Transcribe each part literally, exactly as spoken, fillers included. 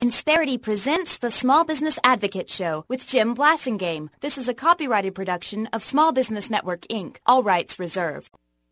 Insperity presents the Small Business Advocate Show with Jim Blasingame. This is a copyrighted production of Small Business Network, Incorporated. All rights reserved.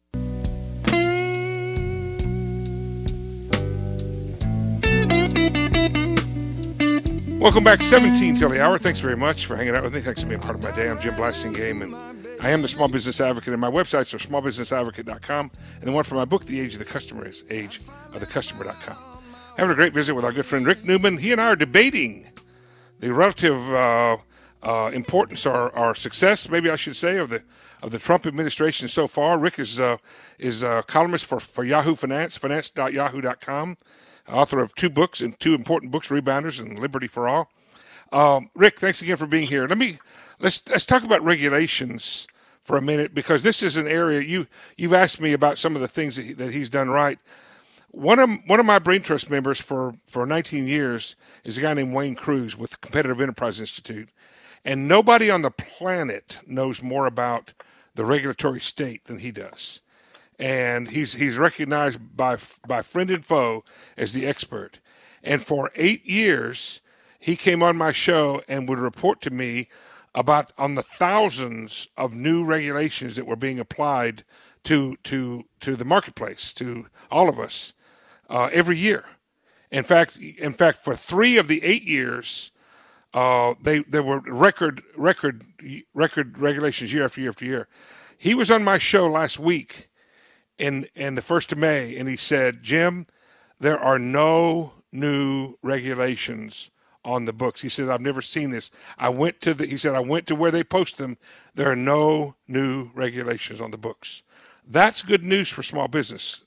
Welcome back, seventeen till the hour. Thanks very much for hanging out with me. Thanks for being part of my day. I'm Jim Blasingame, and I am the Small Business Advocate, and my websites are small business advocate dot com, and the one for my book, The Age of the Customer, is age of the customer dot com. Having a great visit with our good friend Rick Newman. He and I are debating the relative uh, uh, importance or, or success, maybe I should say, of the of the Trump administration so far. Rick is uh, is a columnist for, for Yahoo Finance, finance dot yahoo dot com, author of two books and two important books, Rebounders and Liberty for All. Um, Rick, thanks again for being here. Let me let's let's talk about regulations for a minute, because this is an area you you've asked me about some of the things that, he, that he's done right. One of one of my Brain Trust members for, for nineteen years is a guy named Wayne Cruz with the Competitive Enterprise Institute, and nobody on the planet knows more about the regulatory state than he does. And he's he's recognized by by friend and foe as the expert. And for eight years, he came on my show and would report to me about on the thousands of new regulations that were being applied to to to the marketplace, to all of us, uh, every year. In fact, in fact, for three of the eight years, uh, they there were record record record regulations year after year after year. He was on my show last week, in in the first of May, and he said, "Jim, there are no new regulations on the books." He said, "I've never seen this. I went to the." He said, "I went to where they post them. There are no new regulations on the books." That's good news for small business,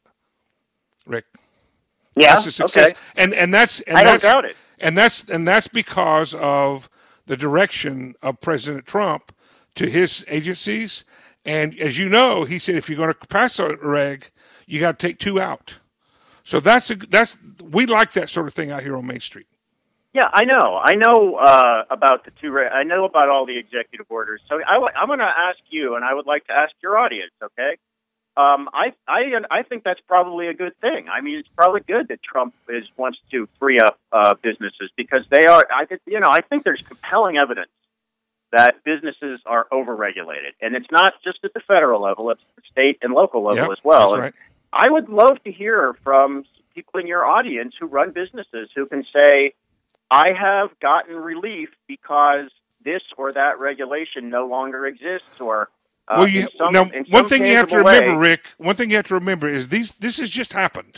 Rick. Yeah. That's a success. Okay. And and that's and I that's, don't doubt it. And that's and that's because of the direction of President Trump to his agencies. And as you know, he said, if you're going to pass a reg, you got to take two out. So that's a, that's we like that sort of thing out here on Main Street. Yeah, I know. I know uh, about the two. Re- I know about all the executive orders. So I w- I'm going to ask you, and I would like to ask your audience. Okay, um, I I I think that's probably a good thing. I mean, it's probably good that Trump is wants to free up uh, businesses, because they are. I think you know. I think there's compelling evidence that businesses are overregulated, and it's not just at the federal level; it's the state and local level Yep, as well. That's right. I would love to hear from people in your audience who run businesses who can say, I have gotten relief because this or that regulation no longer exists, or uh, well, you, in some, now, in one some thing you have to tangible remember, way. Rick. One thing you have to remember is these. This has just happened.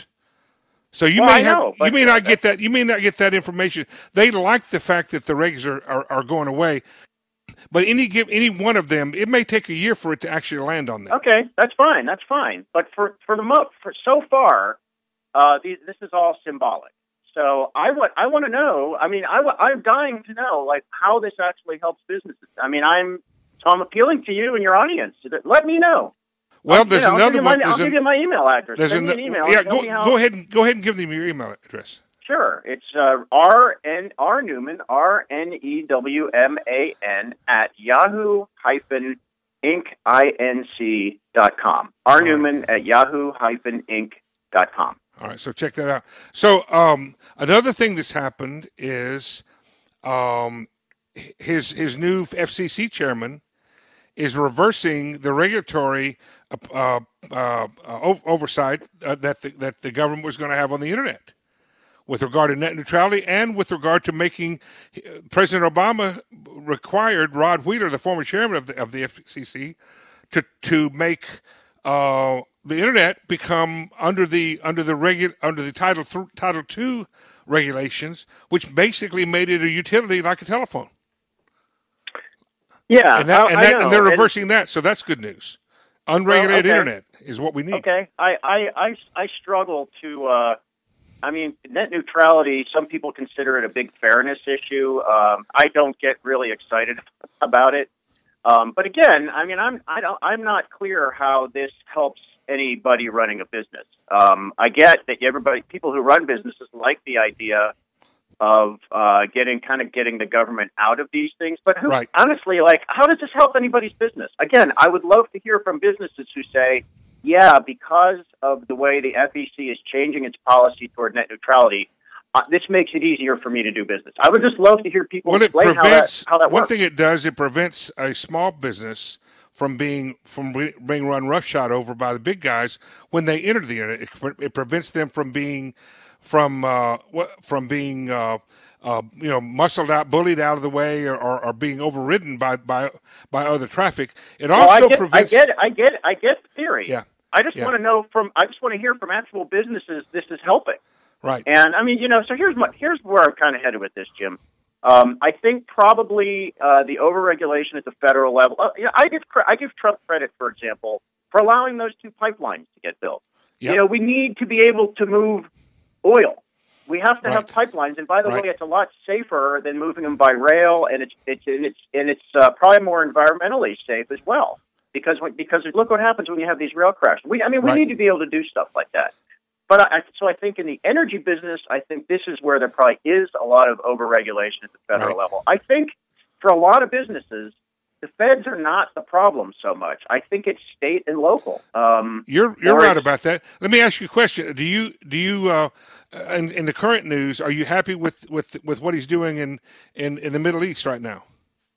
So you Well, may I have, know, you but may not get that. You may not get that information. They like the fact that the regs are, are, are going away, but any give any one of them, it may take a year for it to actually land on them. Okay, that's fine. That's fine. But for for the mo- for so far, uh, these, this is all symbolic. So I want I want to know. I mean, I, I'm dying to know like how this actually helps businesses. I mean, I'm so I'm appealing to you and your audience. Let me know. Well, I'll, there's you know, another I'll one. My, I'll an, give you my email address. There's Send me an, an email. Yeah, and tell go, me how, go ahead and go ahead and give them your email address. Sure, it's uh, R N R Newman R N E W M A N at Yahoo hyphen Inc I N C dot com. R Newman at Yahoo hyphen Inc dot com. All right, so check that out. So um, another thing that's happened is um, his his new F C C chairman is reversing the regulatory uh, uh, uh, oversight uh, that the, that the government was going to have on the internet, with regard to net neutrality and with regard to making President Obama required Rod Wheeler, the former chairman of the of the F C C, to to make uh, the internet become under the under the regu- under the Title th- Title two regulations, which basically made it a utility like a telephone. Yeah, and, that, I, and, that, I know. and they're and, reversing that, so that's good news. Unregulated well, okay. internet is what we need. Okay, I I, I, I struggle to. Uh, I mean, net neutrality, some people consider it a big fairness issue. Um, I don't get really excited about it. Um, but again, I mean, I'm I don't, I'm not clear how this helps anybody running a business. Um, I get that everybody, people who run businesses like the idea of uh, getting kind of getting the government out of these things. But who, right. honestly, like, how does this help anybody's business? Again, I would love to hear from businesses who say, yeah, because of the way the F E C is changing its policy toward net neutrality, uh, this makes it easier for me to do business. I would just love to hear people well, explain it prevents, how that, how that one works. thing it does, it prevents a small business from being from being run roughshod over by the big guys when they enter the internet. It, it prevents them from being from uh, from being uh, uh, you know muscled out, bullied out of the way, or, or, or being overridden by, by by other traffic. It well, also I get, prevents. I get, I get, I get the theory. Yeah. I just yeah. want to know from. I just want to hear from actual businesses this is helping. Right. And I mean, you know, so here's my, here's where I'm kind of headed with this, Jim. Um, I think probably uh, the overregulation at the federal level. Uh, you know, I give I give Trump credit, for example, for allowing those two pipelines to get built. Yep. You know, we need to be able to move oil. We have to right. have pipelines, and by the right. way, it's a lot safer than moving them by rail, and it's it's and it's and it's uh, probably more environmentally safe as well. Because because look what happens when you have these rail crashes. We I mean we right. need to be able to do stuff like that. But I, so I think in the energy business, I think this is where there probably is a lot of overregulation at the federal right. level. I think for a lot of businesses, the feds are not the problem so much. I think it's state and local. Um, you're you're right about that. Let me ask you a question. Do you do you uh, in, in the current news, are you happy with, with, with what he's doing in, in, in the Middle East right now?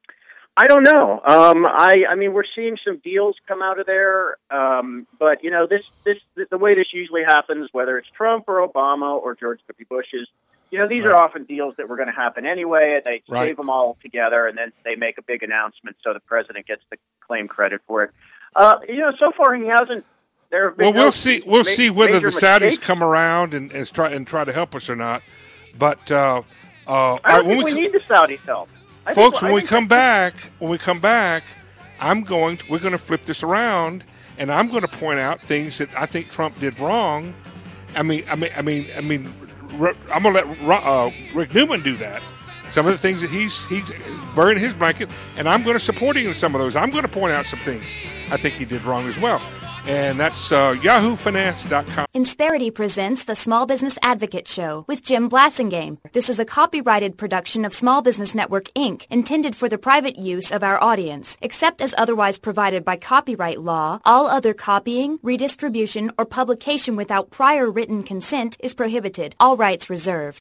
I don't know. Um, I, I mean, we're seeing some deals come out of there, um, but you know, this, this, the way this usually happens, whether it's Trump or Obama or George W. Bush's, you know, these right. are often deals that were going to happen anyway, and they right. save them all together, and then they make a big announcement, so the president gets to claim credit for it. Uh, you know, so far he hasn't. There have been well, no we'll see. We'll ma- see whether the Saudis mistakes. come around and, and try and try to help us or not. But uh, uh, I don't when think we, we need the Saudis' help. I folks, think, when I we come back, when we come back, I'm going. To, we're going to flip this around, and I'm going to point out things that I think Trump did wrong. I mean, I mean, I mean, I mean, I'm going to let uh, Rick Newman do that. Some of the things that he's he's buried in his blanket, and I'm going to support him in some of those. I'm going to point out some things I think he did wrong as well. And that's uh, yahoo finance dot com. Insperity presents the Small Business Advocate Show with Jim Blassingame. This is a copyrighted production of Small Business Network, Incorporated, intended for the private use of our audience. Except as otherwise provided by copyright law, all other copying, redistribution, or publication without prior written consent is prohibited. All rights reserved.